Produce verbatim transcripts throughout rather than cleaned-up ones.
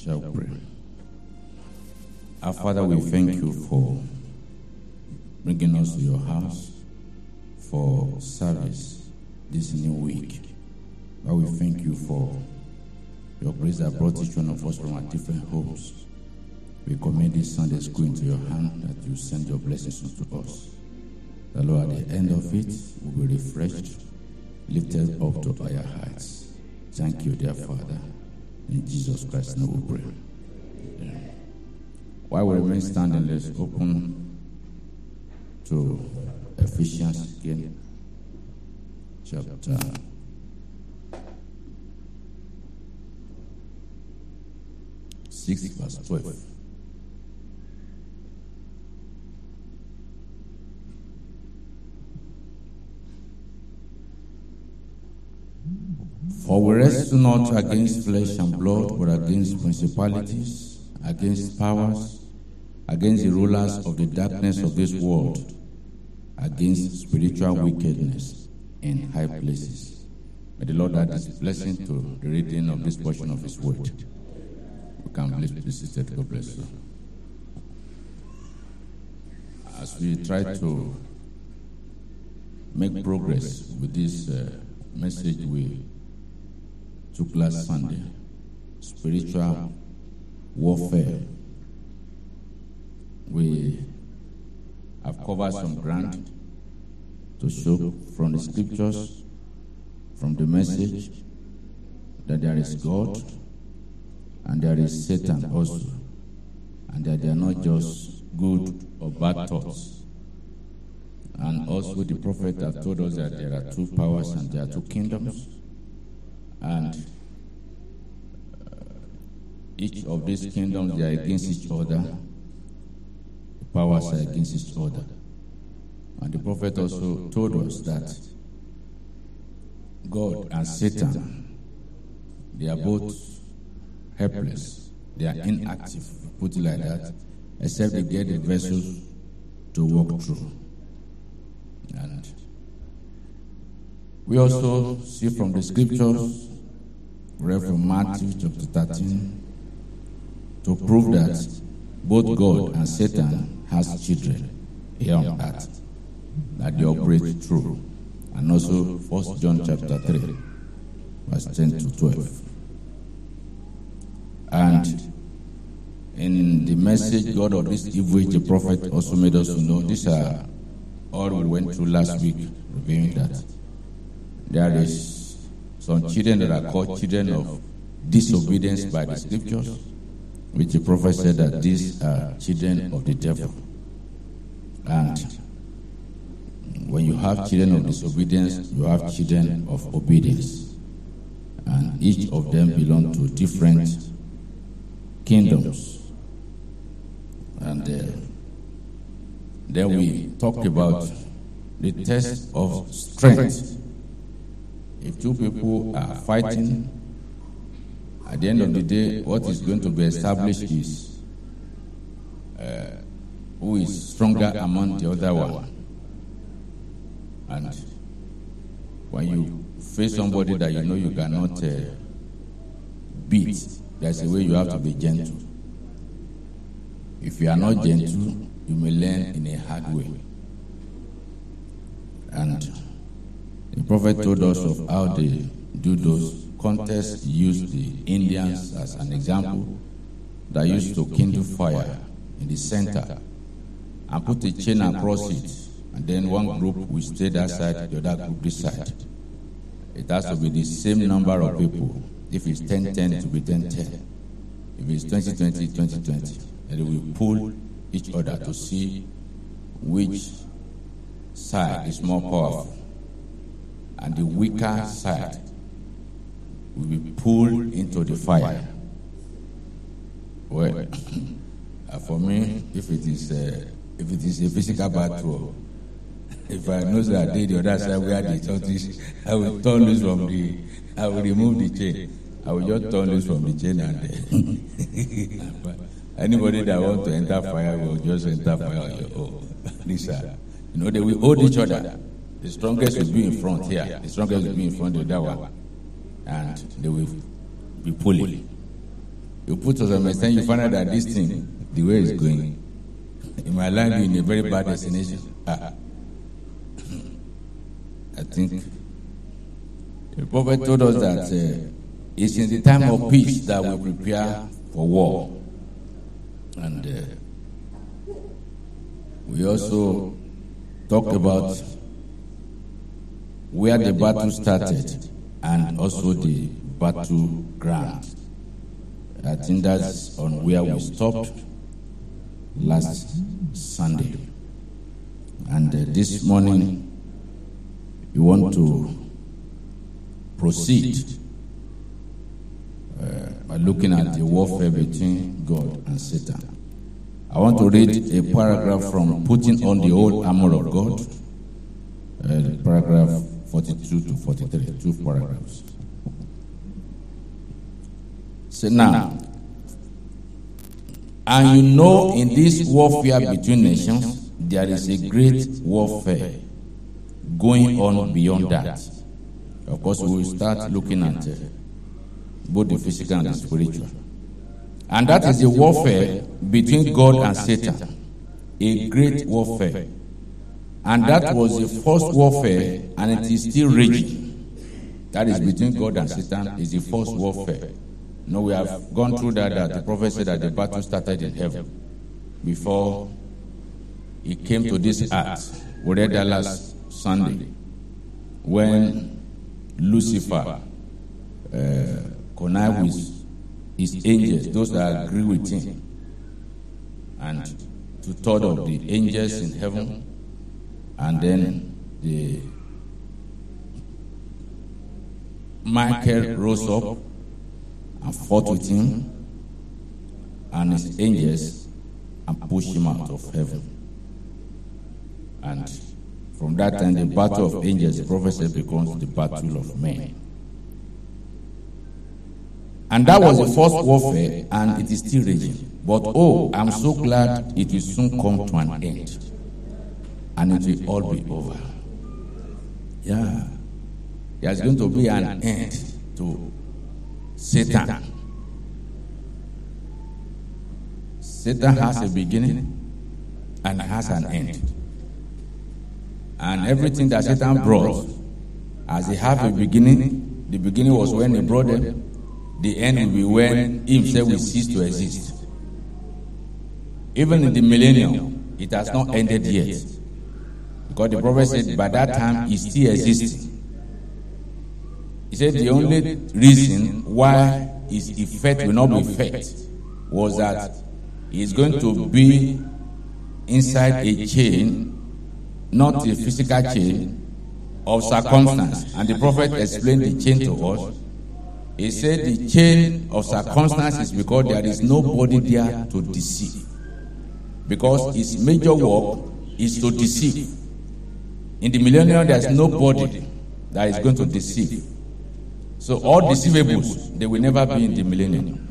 Shall pray. Our Father, we thank you for bringing us to your house for service this new week. But we thank you for your grace that brought each one of us from our different homes. We commit this Sunday school into your hand, that you send your blessings unto us. The Lord, at the end of it, will be refreshed, lifted up to higher heights. Thank you, dear Father. In Jesus Christ's name we pray. Amen. While we remain standing, let's open to Ephesians again, chapter six, verse twelve. For we wrestle not against flesh and blood, but against principalities, against powers, against the rulers of the darkness of this world, against spiritual wickedness in high places. May the Lord add his blessing to the reading of this portion of his word. We can please be seated. God bless you. As we try to make progress with this uh, message we took last Sunday, spiritual warfare, we have covered some ground to show from the scriptures, from the message, that there is God and there is Satan also, and that they are not just good or bad thoughts. And also the prophet have told us that there are two powers and there are two kingdoms, and uh, each of these kingdoms, they are against each other. The powers are against each other. And the prophet also told us that God and Satan, they are both helpless. They are inactive, put it like that, except they get the vessels to walk through. And we also see from the scriptures, read from Matthew chapter thirteen, to prove that both God and Satan has children here on earth that they operate through. And also First John chapter three, verse ten to twelve. And in the message, God of this evil age, the prophet also made us to know, these are all we went through last week, reviewing that there is some children that are called children of disobedience by the scriptures, which the prophet said that these are children of the devil. And when you have children of disobedience, you have children of obedience. And each of them belong to different kingdoms. And uh, then we talked about the test of strength. If two people are fighting, at the end of the day, what is going to be established is uh, who is stronger among the other one. And when you face somebody that you know you cannot uh, beat, there's a way you have to be gentle. If you are not gentle, you may learn in a hard way. And the prophet told us of how they do those contests. He used the Indians as an example, that used to kindle fire in the center and put a chain across it, and then one group will stay that side, the other group this side. It has to be the same number of people. If it's ten ten, it will be ten ten. If it's twenty twenty, twenty twenty. And they will pull each other to see which side is more powerful. And the weaker side will be pulled into the fire. Well, for me, if it is a, if it is a physical battle, if I know that I did the other side where the tortoise, I will turn loose from the, I will remove the chain. I will just turn loose from the chain and uh, anybody that wants to enter fire will just enter fire on your own. This, uh, you know, they will hold each other. The strongest will be in front here. The strongest will be in front of that one. And they will be pulling. It You put to some extent, you find out that this thing, the way it's going, it might land you in a very bad destination. Ah. I think the prophet told us that uh, it's in the time of peace that we prepare for war. And uh, we also talked about where the battle started and also the battleground. I think that's on where we stopped last Sunday. And uh, this morning, we want to proceed uh, by looking at the warfare between God and Satan. I want to read a paragraph from Putting on the Whole Armor of God, uh, paragraph forty-two to forty-three, two paragraphs. So now, and you know in this warfare between nations, there is a great warfare going on beyond that. Of course, we will start looking at uh, both the physical and the spiritual. And that is the warfare between God and Satan. A great warfare. And that was the first warfare, and it is still raging. That is between God and Satan, is the first warfare. No, we have gone through that, that the prophet said that the battle started in heaven before he came to this earth. We read that last Sunday when Lucifer uh, connived with his angels, those that agree with him, and two-thirds of the angels in heaven, and then the Michael rose up and fought with him and his angels and pushed him out of heaven. And from that time, the battle of angels, the prophet said, becomes the battle of men. And that was the first warfare, and it is still raging. But oh, I'm so glad it will soon come to an end. And it will all be over. Yeah. There's going to be an end to Satan. Satan has a beginning and has an end. And everything that Satan brought, as he had a beginning, the beginning was when he brought them, the end will be when he himself will cease to exist. Even in the millennium, it has not ended yet. Because the prophet said by that time he still exists. He said the only reason why his effect will not be felt was that he is going to be inside a chain, not a physical chain, of circumstance. And the prophet explained the chain to us. He said the chain of circumstance is because there is nobody there to deceive. Because his major work is to deceive. In the millennium, there is nobody that is going to deceive. So all deceivables, they will never be in the millennium.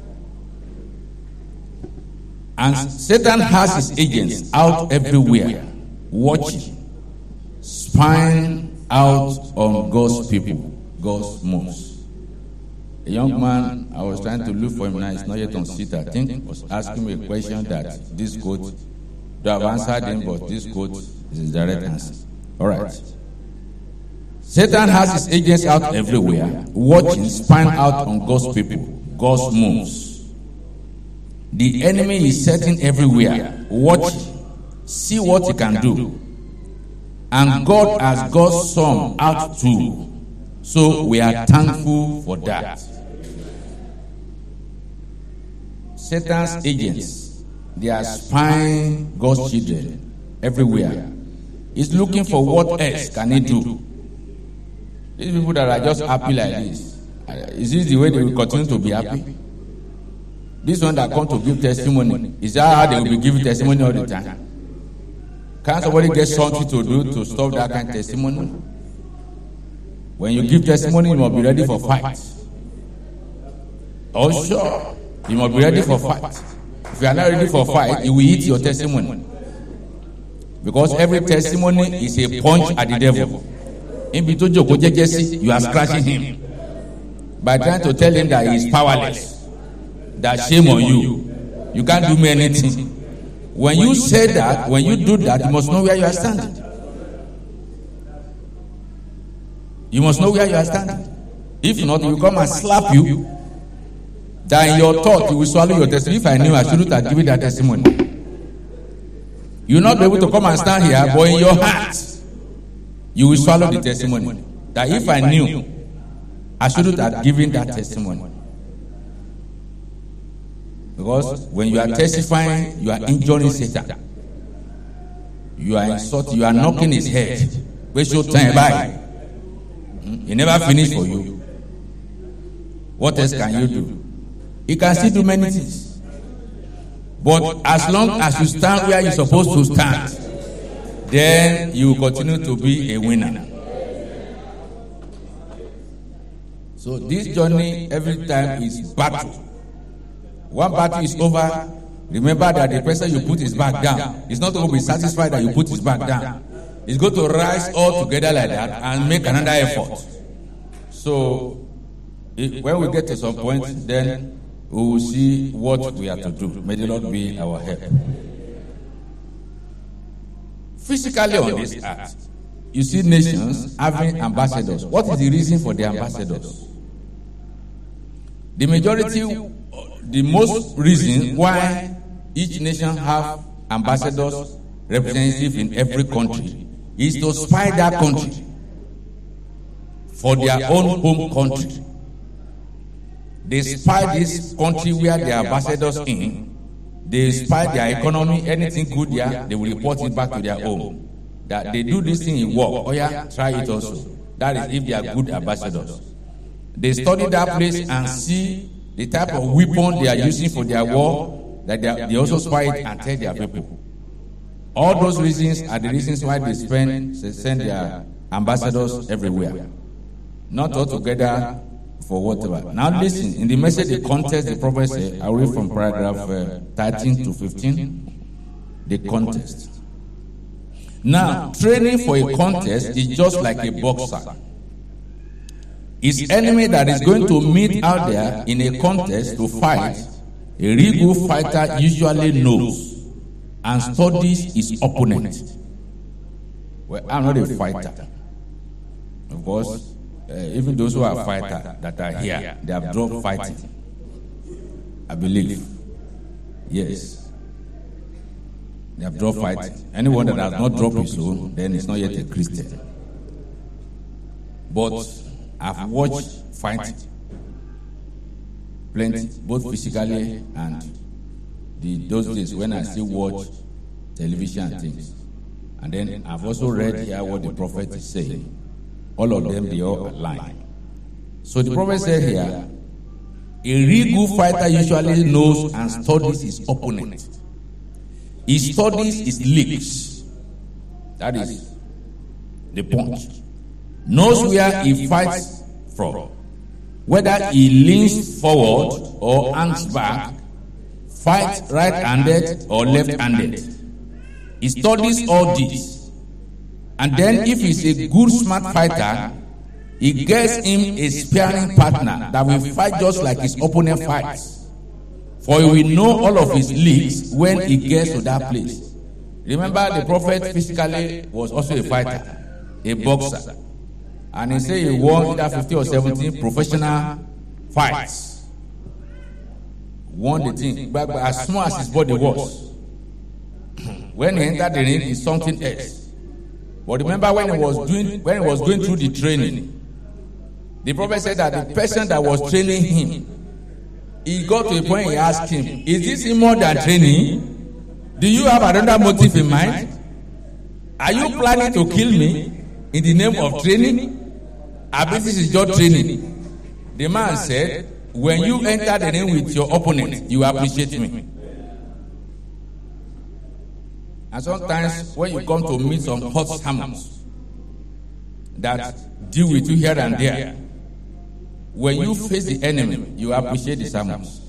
And Satan has his agents out everywhere, watching, spying out on God's people, God's moves. A young man, I was trying to look for him now, he's not yet on seat, I think, was asking me a question that this quote, though I've answered him, but this quote is the direct answer. All right. Satan has his agents out everywhere, watching, spying out on God's people, God's moves. The enemy is setting everywhere, watching, see what he can do. And God has got some out too. So we are thankful for that. Satan's agents, they are spying God's children everywhere. He's looking for what else can he do. These people that are just happy like this, is this the way they will continue to be happy? This one that come to give testimony, is that how they will be giving testimony all the time? Can somebody get something to do to stop that kind of testimony? When you give testimony, you must be ready for fight. Oh sure, you must be ready for fight. If you are not ready for fight, you will eat your testimony. Because every testimony is a punch at the devil. In between you are scratching him by trying to tell him that he is powerless. that shame on you. You can't do me anything. When you say that, when you do that, you must know where you are standing. You must know where you are standing. If not, he will come and slap you. That in your thought, you will swallow your testimony. If I knew, I shouldn't have given that testimony. You will not be able to come and stand here, but in your heart, you will swallow the testimony. That if I knew, I shouldn't have given that testimony. Because when you are testifying, you are injuring Satan. You are insulting, you are knocking his head. Waste your time by. He never finished for you. What else can you do? He can still do many things. But as long as you stand where you're supposed to stand, then you will continue to be a winner. So this journey every time is battle. One battle is over, remember that the person you put his back down, he's not going to be satisfied that you put his back down. He's going to rise all together like that and make another effort. So if, when we get to some point, then we will see what we have to do. May the Lord be our help. Physically on this earth, you see nations having ambassadors. What is the reason for the ambassadors? The majority, the most reason why each nation have ambassadors, representatives in every country, is to spy that country for their own home country. They spy this country where their ambassadors in. They spy their economy, anything good there, they will report it back to their home. That they do this thing in work. Oh yeah, try it also. That is if they are good ambassadors. They study that place and see the type of weapon they are using for their war, that they, are, they also spy it and tell their people. All those reasons are the reasons why they spend, they send their ambassadors everywhere. Not all together for whatever. Now listen, in the message, the context, the prophet said, I read from paragraph uh, thirteen to fifteen, the context. Now, training for a contest is just like a boxer. His enemy that is going to meet out there in a contest to fight, a real good fighter usually knows and studies his opponent. Well, I'm not a fighter. Of course, uh, even those who are fighters that are here, they have dropped fighting. I believe. Yes. They have dropped fighting. Anyone that has not dropped his own, then is not yet a Christian. But I've watched fighting. Plenty, both physically and the, those days when I still watch television and things. And then I've also read here what the prophet is saying. All of them, they all align. So the prophet said here, a real good fighter usually knows and studies his opponent. He studies his leaks. That is the punch. Knows where he fights from. Whether he leans forward or hangs back, fights right-handed or left-handed. He studies all this. And then if he's a good, smart fighter, he gets him a sparring partner that will fight just like his opponent fights. For he will know all of his leaks when he gets to that place. Remember, the prophet physically was also a fighter, a boxer. And he said he won either fifteen or seventeen professional fights. Won the thing. But, but as small as his body was, when he entered the ring, it's something else. But remember when he was doing when he was going through the training, the prophet said that the person that was training him, he got to a point he asked him, is this more than training? Do you have another motive in mind? Are you planning to kill me in the name of training? I bet this is just training. The man said, when you enter the ring with your opponent, you appreciate me. And sometimes when you come to meet some hot sermons that deal with you here and there, when you face the enemy, you appreciate the sermons.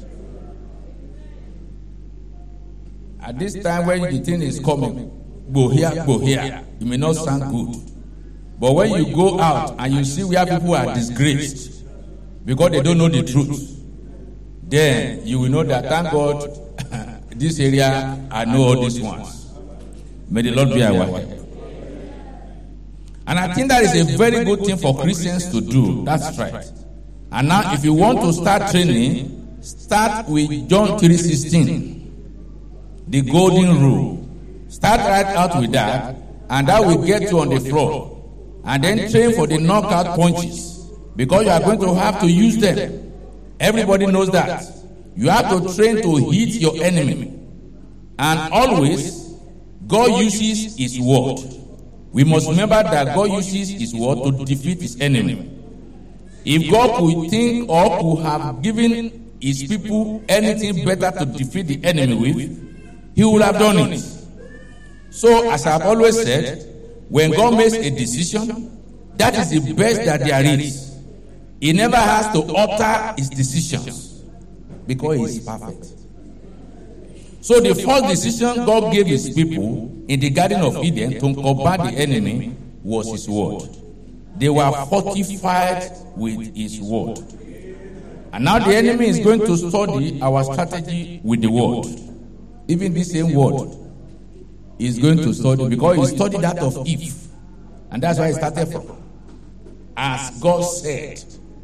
At this time when the thing is coming, go here, go here, it may not sound good. But when you go out and you see where people are disgraced because they don't know the truth, then you will know that, thank God, this area, I know all these ones. May the Lord be our help. And I think that is a very good thing for Christians to do. That's right. And now, if you want to start training, start with John three sixteen, the golden rule. Start right out with that, and that will get you on the floor. And then train for the knockout punches, because you are going to have to use them. Everybody knows that. You have to train to hit your enemy. And always, God uses His word. We must remember that God uses His word to defeat His enemy. If God could think or could have given His people anything better to defeat the enemy with, He would have done it. So, as I've always said, when God makes a decision, that is the best that there is. He never has to alter His decisions, because He is perfect. So the first decision God gave His people in the Garden of Eden to combat the enemy was His word. They were fortified with His word. And now the enemy is going to study our strategy with the word. Even the same word is going to study, because he studied that of Eve. And that's where he started from. As God said.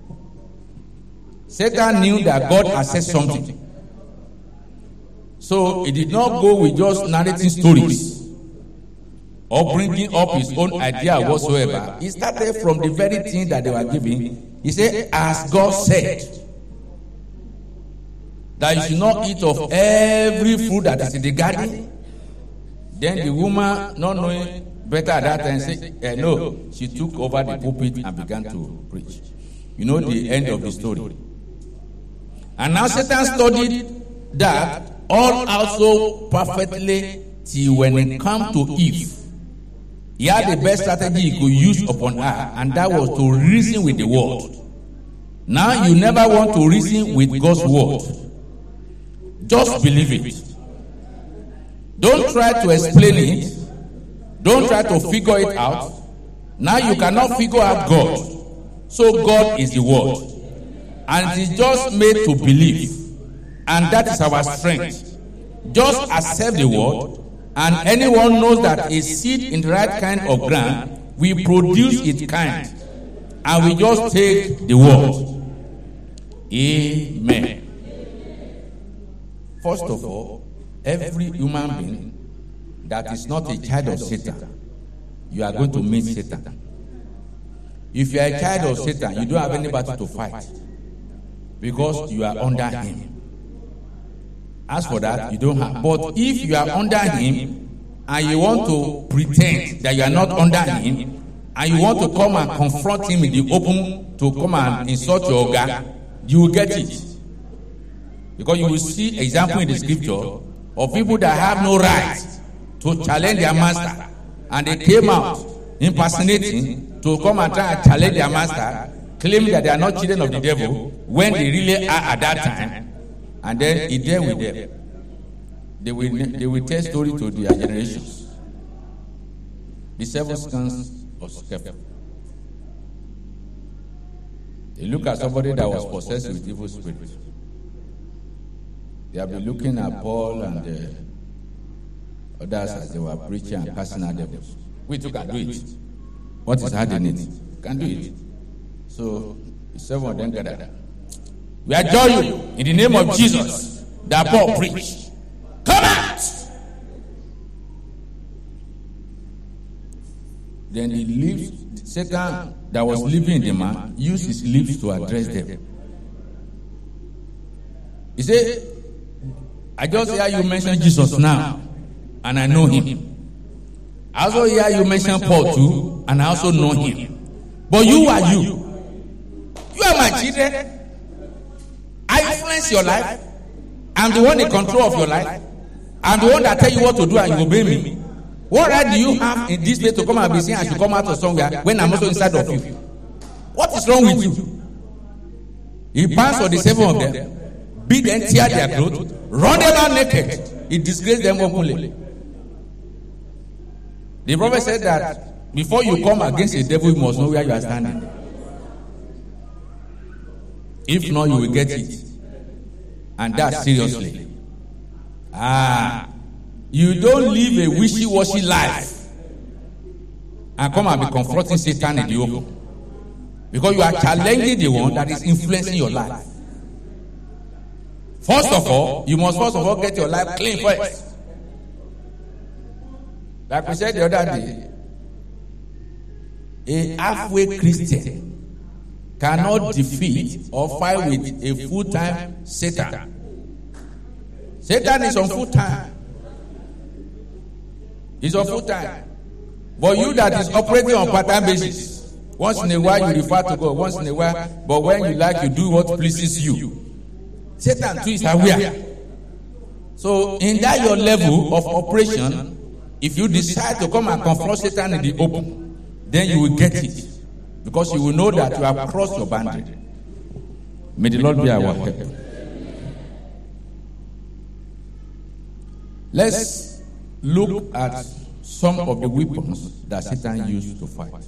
Satan knew that God had said something. So he did not go with just narrating stories or bringing up his own idea whatsoever. He started from the very thing that they were giving. He said, as God said, that you should not eat of every fruit that is in the garden. Then the woman, not knowing better at that time, said, eh, no, she took over the pulpit and began to preach. You know the end of the story. And now Satan studied that all also perfectly till when it come to Eve. He had the best strategy he could use upon her, and that was to reason with the word. Now you never want to reason with God's word. Just believe it. Don't try to explain it. Don't try to figure it out. Now you cannot figure out God. So God is the word. And it is just made to believe. And that is our strength. Just accept the word, and anyone knows that a seed in the right kind of ground will produce its kind. And we just take the word. Amen. First of all, every human being that is not a child of Satan, you are going to meet Satan. If you are a child of Satan, you don't have anybody to fight, because you are under him. As for that, you don't have. But if you are under him and you want to pretend that you are not under him, and you want to come and confront him in the open to come and insult your God, you will get it. Because you will see example in the scripture of people that have no right to challenge their master, and they came out impersonating to come and try and challenge their master, claiming that they are not children of the devil when they really are at that time. And then he dealt with them. They will, they will tell story to their generations. The seven sons of Sceva. They look at somebody that was possessed with evil spirits. They have been looking at Paul and uh, others as they were preaching and casting out devils. We too can do it. What is hard in it? Can do it. So the seven of them gathered. We adjure you in the name of Jesus that Paul preached. Come out! Then he leaves, Satan that was living in the man used his lips to address them. He said, I just hear you mention Jesus now, and I know him. I also hear you mention Paul too, and I also know him. But you are you. You are my children. I influence your life. I'm the one in control of your life. I'm the one that tell you what to do and you obey me. What right do you have in this place to come and be saying I should come out of somewhere when I'm also inside of you? What is wrong with you? He pounced on the seven of them, beat them, tear their clothes, run them out naked. He disgraced them openly. The prophet said that before you come against a devil, you must know where you are standing. If not, you will get it. And that seriously. Ah, you don't live a wishy-washy life and come and be confronting Satan in the open. Because you are challenging the one that is influencing your life. First of all, you must first of all get your life clean first. Like we said the other day, a halfway Christian cannot defeat or fight with a full-time Satan. Satan is on full-time. He's on full-time. But you that is operating on part-time basis, once in a while you refer to God, once in a while, but when you like, you do what pleases you. Satan too is aware. So in that your level of operation, if you decide to come and confront Satan in the open, then you will get it. Because you will know that you have crossed your boundary. May the Lord be our help. Let's look at some of the weapons that Satan used to fight.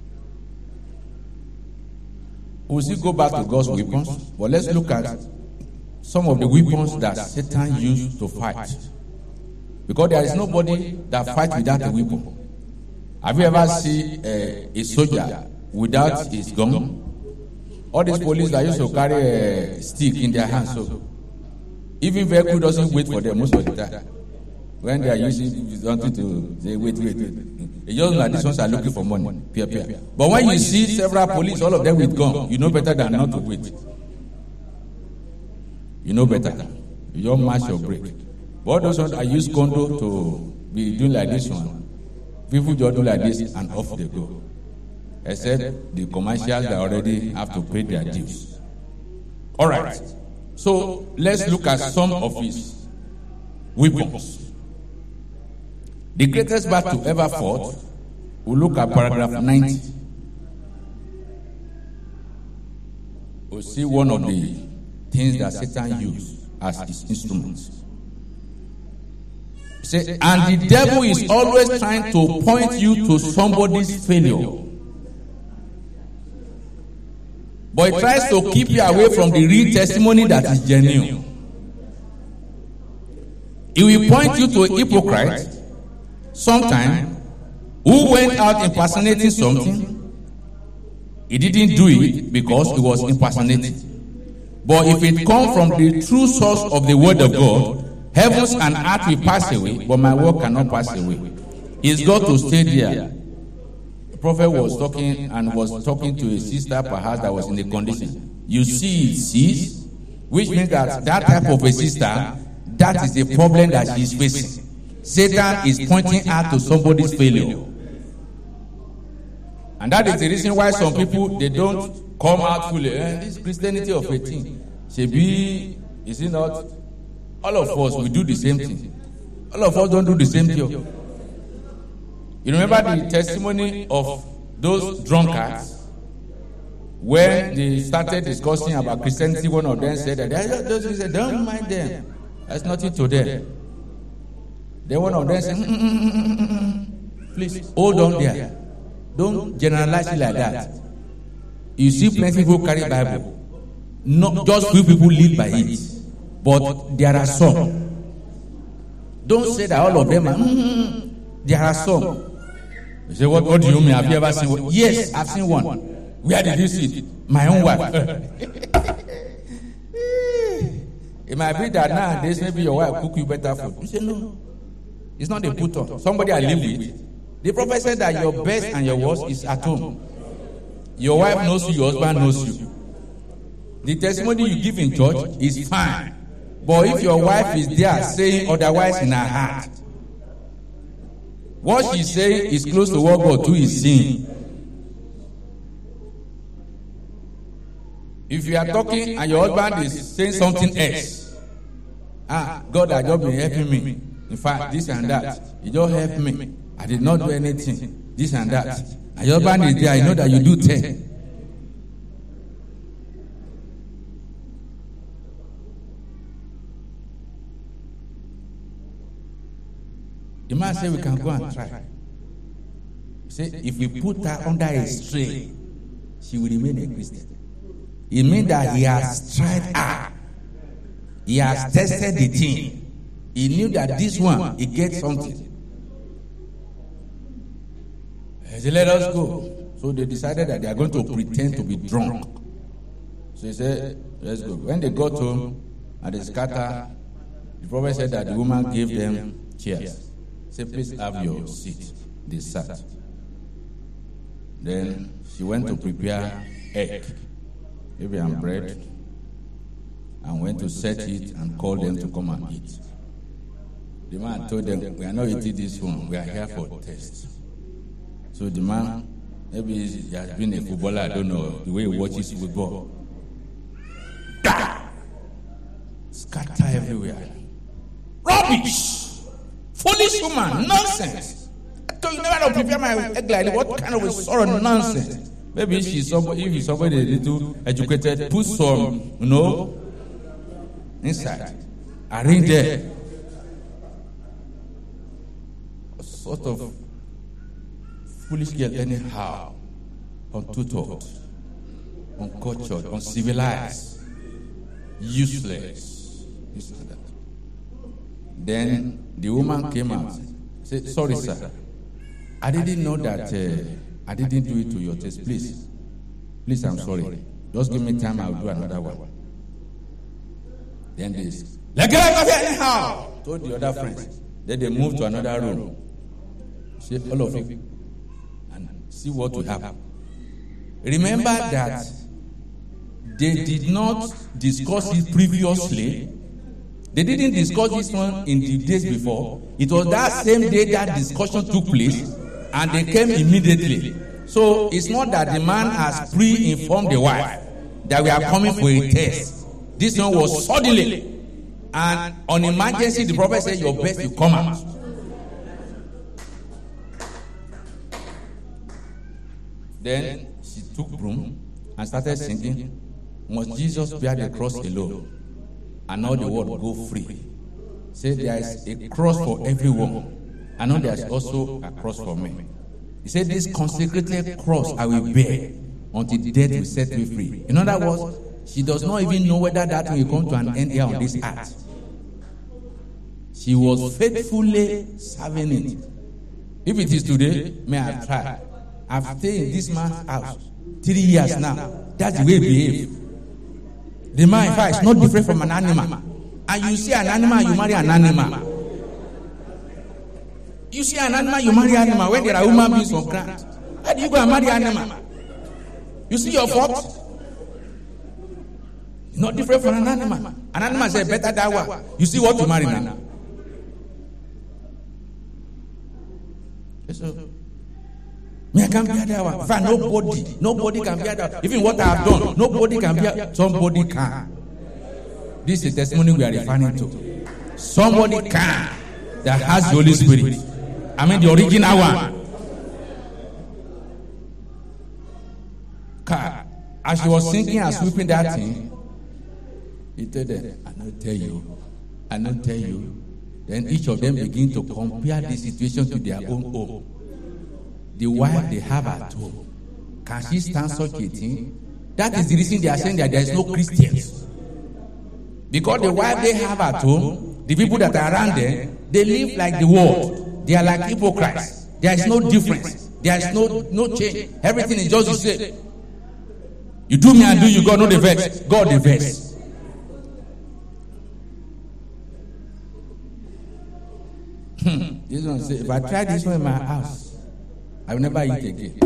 We'll still go back to God's weapons, but let's look at some of the weapons that Satan used to fight. Because there is nobody that fights without a weapon. Have you ever seen uh, a soldier without his gun? All these police that used to carry a stick in their hands, so even vehicle doesn't wait for them most of the time. When they are using something to say, wait, wait, wait. It's just like these ones are looking for money. Peer, peer. But when you see several police, all of them with gun, you know better than not to wait. You know better. You don't match your break. But those ones I use condo to be doing like this one. People just do like this and off they go. Except the commercials that already have to pay their dues. All right. So let's look at some of his weapons. The greatest battle ever fought, we'll look at paragraph ninety. We'll see one of the things that Satan used as his instruments. Say, and the devil is always trying to point you to somebody's failure. But he tries to keep you away from the real testimony that is genuine. He will point you to a hypocrite sometime who went out impersonating something. He didn't do it because he was impersonating. But if it comes from the true source of the word of God, heavens and earth will pass away, but my word cannot pass away. It's got to stay there. The prophet was talking and was talking to a sister perhaps that was in a condition. You see it cease, which means that that type of a sister, that is the problem that she is facing. Satan is pointing her to somebody's failure. And that is the reason why some people, they don't come out fully. Eh, this Christianity of eighteen. Shebi, is it not? All of us, we do the same thing. All of us don't do the same thing. You remember the testimony of those drunkards? When they started discussing about Christianity, one of them said that, those said, don't mind them. That's nothing to them. Then one of them said, mm, mm, mm, mm, mm. Please, hold on there. Don't generalize it like that. You see plenty who carry Bible. Not just few people live by it. But there are some. Don't say that all of them are. Mm, there are some. You say, what, what do you mean? Have you ever seen one? Yes, I've seen one. Where did you see it? My own wife. It might be that nowadays maybe your wife cook you better food. You say no. It's not a put on. Somebody I live with. The prophet said that your best and your worst is at home. Your wife knows you, your husband knows you. The testimony you give in church is fine. But if your wife is there saying otherwise in her heart, what she's saying is close to what God too is saying. If you are talking and your husband is saying something else, ah, God has just been helping me. In fact, this and that, He just helped me. I did not do anything. This and that. And your husband is there. I know that you do ten. The man said we can go and try. He said if we put her under a strain, she will remain a Christian. It means that he has tried her He has tested the thing. He knew that this one, he gets something. He said, let us go. So they decided that they are going to pretend to be drunk. So he said, let's go. When they got home and they scattered, the prophet said that the woman gave them chairs. He said, please have your seat. They sat. Then she went to prepare egg, maybe and bread, and went to set it and called them to come and eat. The man told them, we are not eating this one, we are here for test. So the man, maybe he has been a footballer, I don't know, the way he watches football. Scatter everywhere. Rubbish! Foolish woman, nonsense! I told you never to prepare my egg like what kind of a sort of nonsense? Maybe she's somebody, if she's somebody a little educated, put some, you know, inside. Arrange there. A sort of foolish girl anyhow, untutored, uncultured, uncivilized, useless. This and that. Then the woman came out. Said, sorry, sir. I didn't know that uh, I didn't do it to your taste. Please. Please, I'm sorry. Just give me time, I'll do another one. Then this. Let get out of here anyhow! Told the other friends. Then they moved to another room. See, all of you. And see what will happen. Remember that they did not discuss it previously. They didn't discuss this one in the days before. It was that same day that discussion took place, and they came immediately. So it's not that the man has pre-informed the wife that we are coming for a test. This one was suddenly. And on emergency, the prophet said, your best you come out. Then she took broom and started singing, must Jesus bear the cross alone, and all the world go free. Say there is a cross for everyone, and now there is also a cross for me. He said, this consecrated cross I will bear until death will set me free. In other words, she does not even know whether that will come to an end here on this earth. She was faithfully serving it. If it is today, may I try. I've stayed in this man's house three years now. That's the way he behaves. The man, in fact, is not different from an animal. And you see an animal, you marry an animal. You see an animal, you marry an animal when there are human beings on ground. How do you go and marry an animal? You see your fault? It's not different from an animal. An animal says better that one. You see what you marry now. So, me, I can't bear that one. In fact, nobody, nobody can bear that. Even what I have done, nobody can bear. Somebody can. This is the testimony we are referring to. Somebody can that has the Holy Spirit. I mean the original one. As she was singing and sweeping that thing, he told them, I don't tell you, I don't tell you. Then each of them begin to compare the situation to their own home. The wife they have at home, can she stand such a thing? That is the reason they are saying that there is no Christians. Because the wife they have at home, the people that are around them, they live like the world. They are like hypocrites. There is no difference. There is no no change. Everything is just the same. You do me and do you, God no the vex. God the vex. This one say, if I try this one in my house, I will never eat again.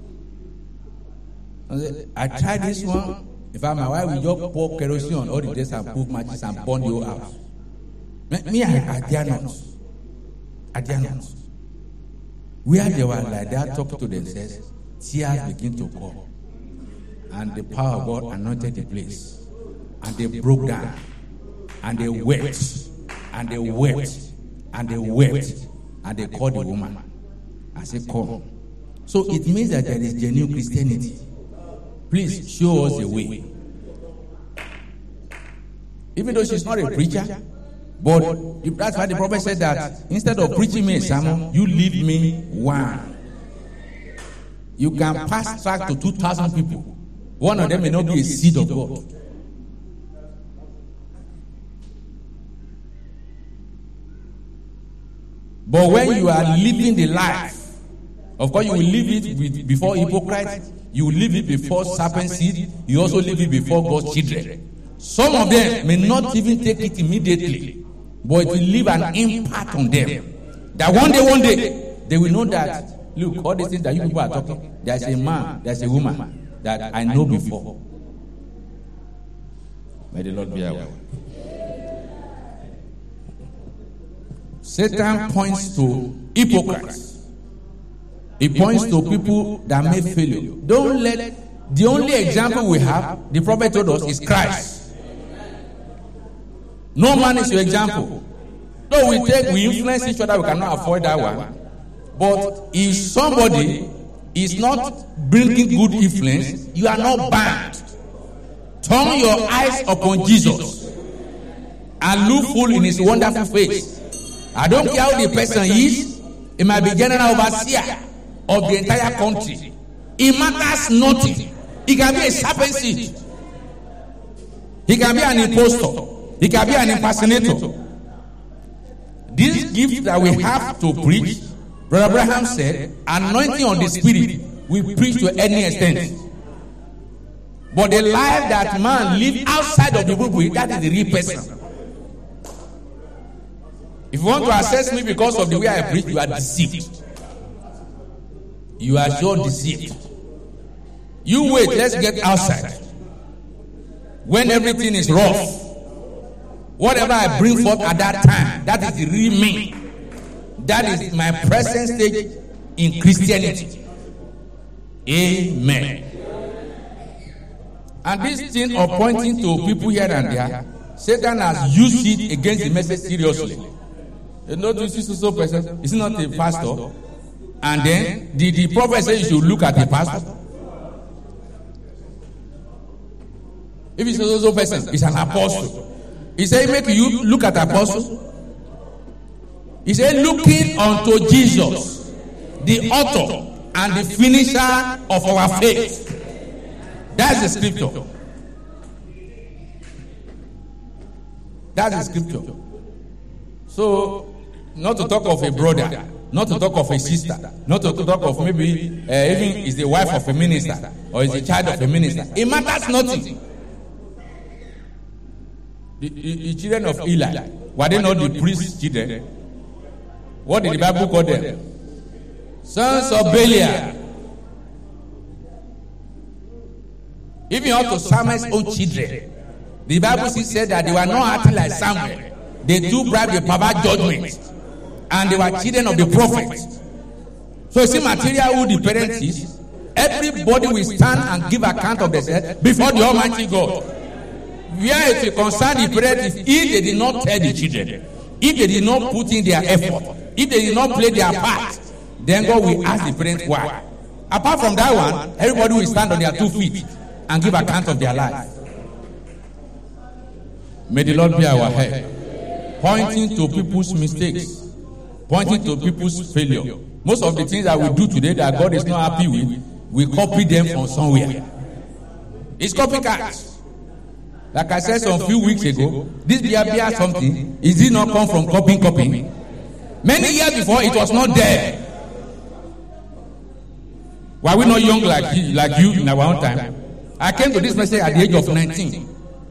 I tried this one. If I my wife will just pour kerosene on all the days and put matches and burn the whole house. Me, I, I dare not. I dare not. Where they were like that, talking to themselves, tears begin to come. And the power of God anointed the place. And they broke down. And they wept. And they wept. And they wept. And they called the woman. I said, come. So it means that there is genuine Christianity. Please show us the way. Even though she's not a preacher, but if that's why the prophet said that instead of preaching me a sermon, you leave me one. You can pass track to two thousand people. One of them may not be a seed of God. But when you are living the life, of course you will live it with, before hypocrites, you will live it before serpent seed, you also live it before God's children. Some of them may not even take it immediately, but it will leave an impact on them. That one day, one day, they will know that, look, all these things that you people are talking, there's a man, there's a woman that I know before. May the Lord be our way. Satan points to hypocrites. He points to people that may fail you. Don't let, the only example we have, the prophet told us, is Christ. No man is your example. Though we take, we influence each other, we cannot avoid that one. But if somebody is not bringing good influence, you are not banned. Turn your eyes upon Jesus and look full in his wonderful face. I don't care who the person is. It might be general overseer of the entire country. It matters nothing. He can be a serpent seed. He can be an impostor. He can be an impersonator. This gift that we have to preach, Brother Abraham said, anointing on the spirit, we preach to any extent. But the life that man lives outside of the pulpit, that is the real person. If you want to assess me because of the way I preach, you are deceived. You are sure deceived. You wait, let's get outside. When everything is rough, whatever I bring forth at that time, that is the real me. That is my present stage in Christianity. Amen. And this thing of pointing to people here and there, Satan has used it against the message seriously. You know, this is so person. Is not a pastor. And then the, the prophet says you should look at the pastor. If it's a so person, it's an apostle. He said, make you look at apostle. He said, looking unto Jesus, the author and the finisher of our faith. That's the scripture. That's the scripture. So, not to talk of a brother, not to talk of a sister, not to talk of maybe uh, even is the wife of a minister or is the child of a minister. It matters nothing. The, the, the children of Eli, were they not the priest's children? What did the Bible call them? Sons of Belial. Even up to Samuel's own children, the Bible said that they were not acting like Samuel. They do bribe the perverse judgment, and they were children of the prophets. So you see, material who the parent is, everybody will stand and give account of themselves before the Almighty God. Where it will concern the parents, if they did not tell the children, if they did not put in their effort, if they did not play their part, then God will ask the parents why. Apart from that one, everybody will stand on their two feet and give account of their life. May the Lord be our head. Pointing to people's mistakes, pointing to people's failure. Most of the things that we do today that God is not happy with, we copy them from somewhere. It's copycat. Like I said some few weeks ago, this beer beer something, is it not come from copying copying? Many years before, it was not there. Were we not young like you, like you in our own time? I came to this message at the age of nineteen.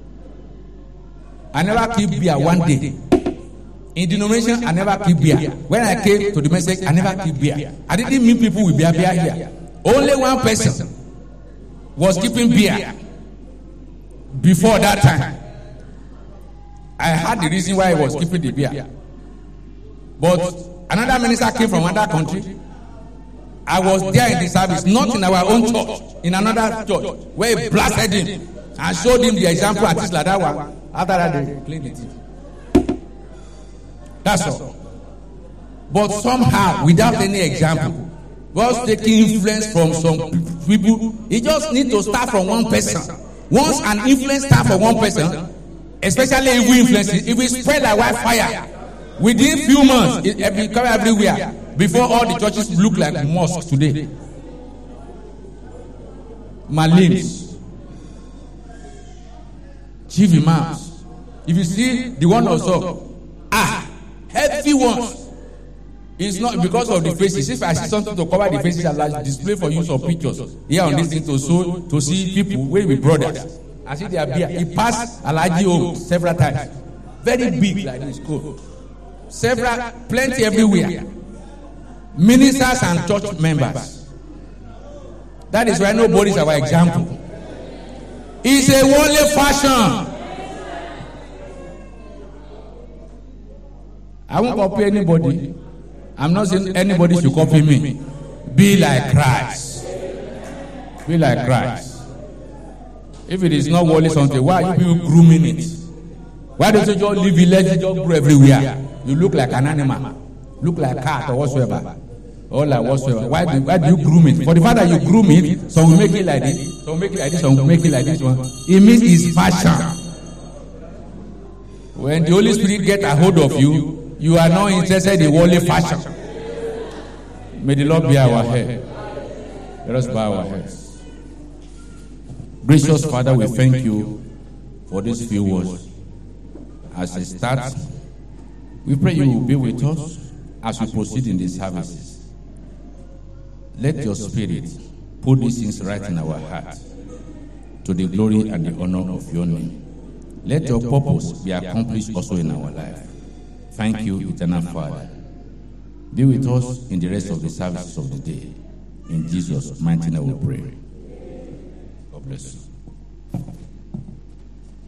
I never keep beer one day. In denomination, I never keep beer. When I came to the message, I never keep beer. I didn't meet people with beer beer here. Only one person was keeping beer before that time. I had the reason why I was keeping the beer. But another minister came from another country. I was there in the service, not in our own church, in another church, where he blasted him and showed him the example and things like that one. After that, they cleaned the teeth. That's all. But somehow, without any example, God's taking influence from some people. He just need to start from one person. Once an influence starts from one person, especially if we influence it, if we spread like wildfire, within few months, it will come everywhere. Before all the churches look like mosques today. Malins, chief imams. If you see the one also, ah, heavy ones. It's not because of the faces. If I see something to cover the faces, I'll display for you some pictures here on this thing to show to see people where we brothers. I see their beard. He passed Alaji home several times. Very big like this. Cool. Several, plenty everywhere. Ministers and church members. That is why nobody is our example. It's a worldly fashion. I won't copy anybody. I'm not saying anybody should copy me. Be like Christ. Be like Christ. If it is not worldly something, why are you grooming it? Why don't you just leave it, let it just grow everywhere? You look like an animal. Look like a cat or whatsoever. Or like whatsoever. Why do, why do you groom it? For the fact that you groom it, some will make it like this, some will make it like this, some will make it like this one. It means it's fashion. When the Holy Spirit gets a hold of you, you are not interested in worldly fashion. May the Lord be our head. Let us bow our heads. Gracious Father, we thank you for these few words. As a start, we pray you will be with us as we proceed in these services. Let your Spirit put these things right in our heart to the glory and the honor of your name. Let your purpose be accomplished also in our life. Thank you, eternal Father. Be with us in the rest of the services of the day. In Jesus' mighty name we pray. God bless you.